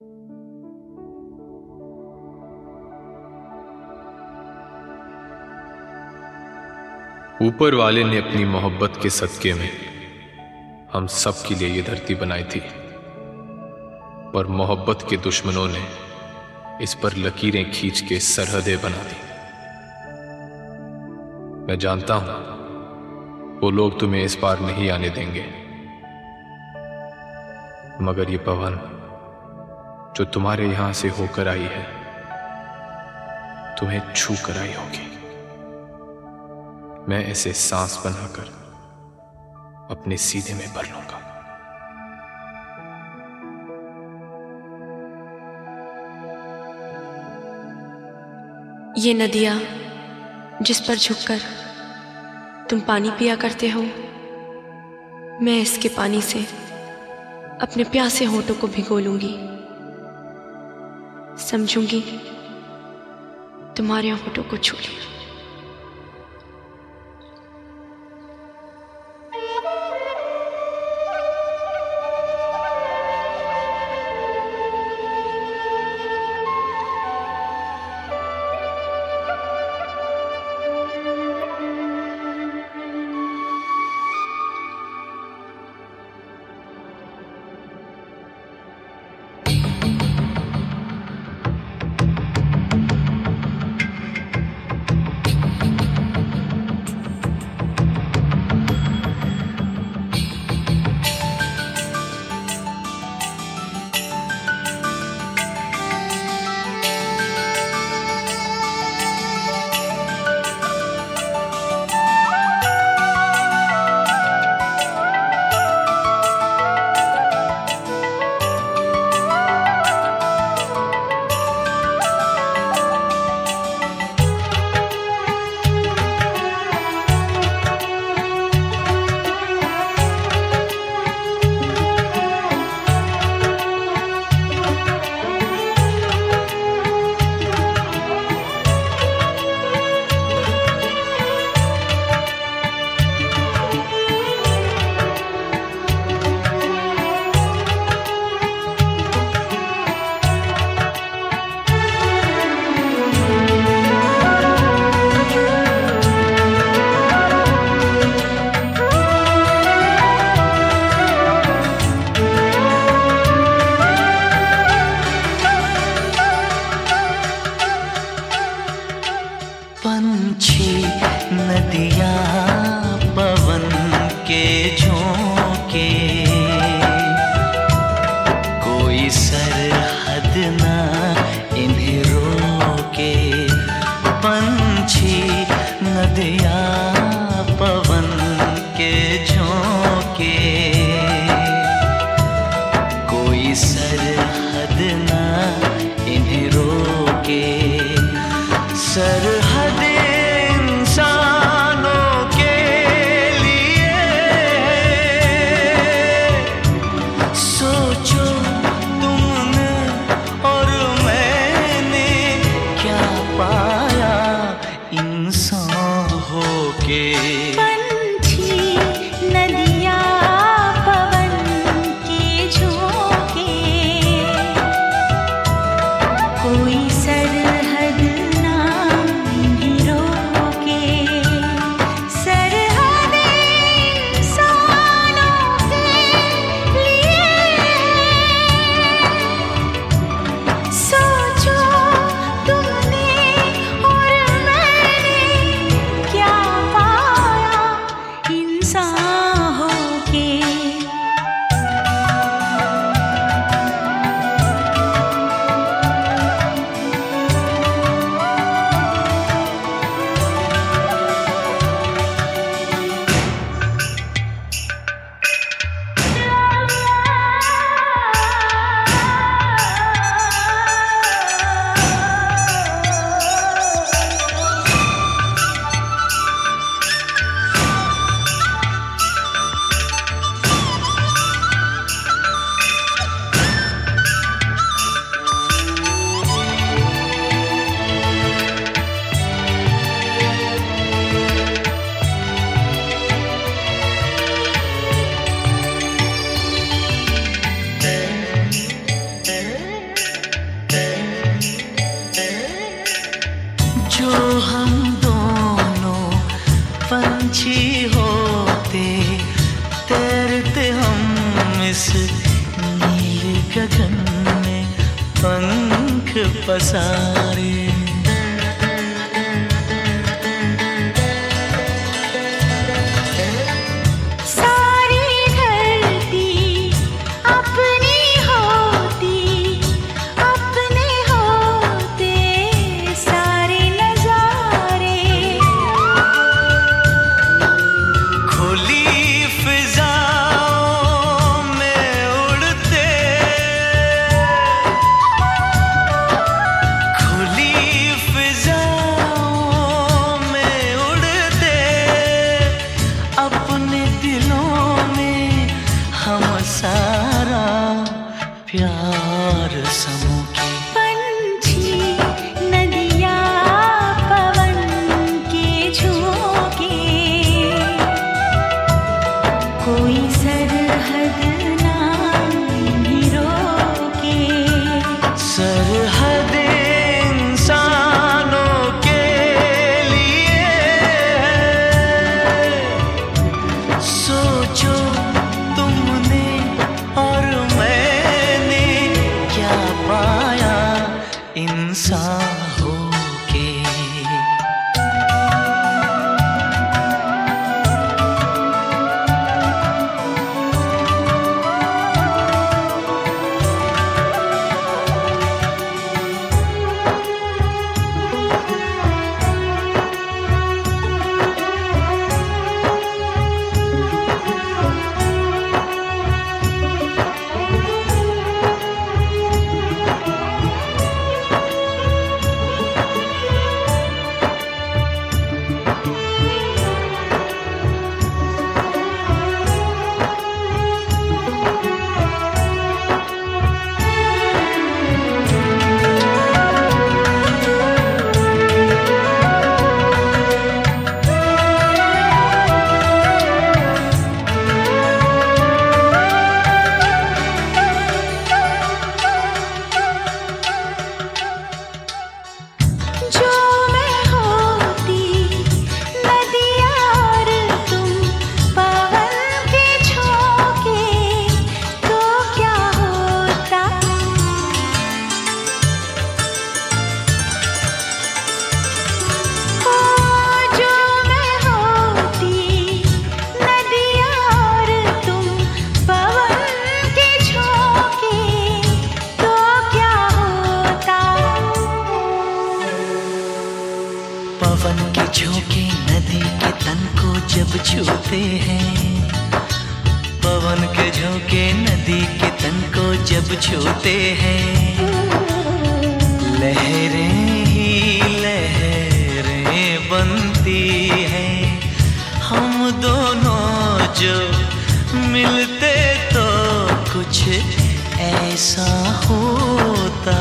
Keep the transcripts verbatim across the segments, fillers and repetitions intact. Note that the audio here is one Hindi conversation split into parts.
ऊपर वाले ने अपनी मोहब्बत के सदके में हम सब के लिए ये धरती बनाई थी, पर मोहब्बत के दुश्मनों ने इस पर लकीरें खींच के सरहदें बना दी। मैं जानता हूं वो लोग तुम्हें इस पार नहीं आने देंगे, मगर ये पवन जो तुम्हारे यहां से होकर आई है तुम्हें छू कर आई होगी। मैं ऐसे सांस बनाकर अपने सीने में भर लूंगा। ये नदियां जिस पर झुककर तुम पानी पिया करते हो, मैं इसके पानी से अपने प्यासे होठों को भिगो लूंगी। समझूंगी तुम्हारे होठों को छू लिया। पंछी नदियाँ पवन के झोंके, कोई सरहद ना इन्हें रोके। पंछी नदियाँ पवन के झोंके, कोई सरहद ना इन्हें रोके। सरहद इंसानों के लिए, सोचो तुमने और मैंने क्या पाया इंसान होके। पंछी नदियाँ पवन के झोंके, गगन में पंख पसारे। प्यार समूह के पंछी नदिया पवन के झोंके, कोई सरहद ना इन्हें रोके। सरहद इंसानों के लिए सोचो तुमने और मैं पाया इंसान होके। पवन के झोंके नदी के तन को जब छूते हैं, पवन के झोंके नदी के तन को जब छूते हैं, लहरें ही लहरें बनती हैं। हम दोनों जो मिलते तो कुछ ऐसा होता।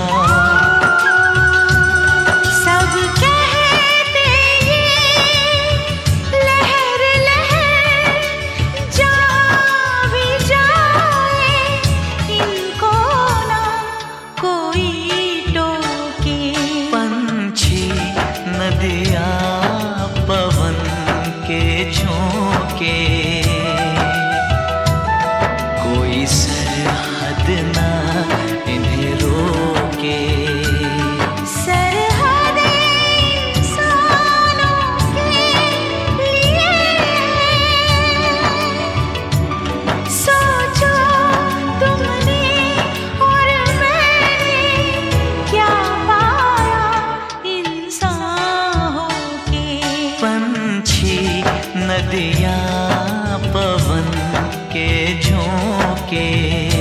नदिया पवन के झोंके, कोई सरहद ना इन्हें रोके। सरहद इंसानों के लिए सोचो तुमने और मैंने क्या पाया इंसान। पंछी नदिया पवन के झोंके।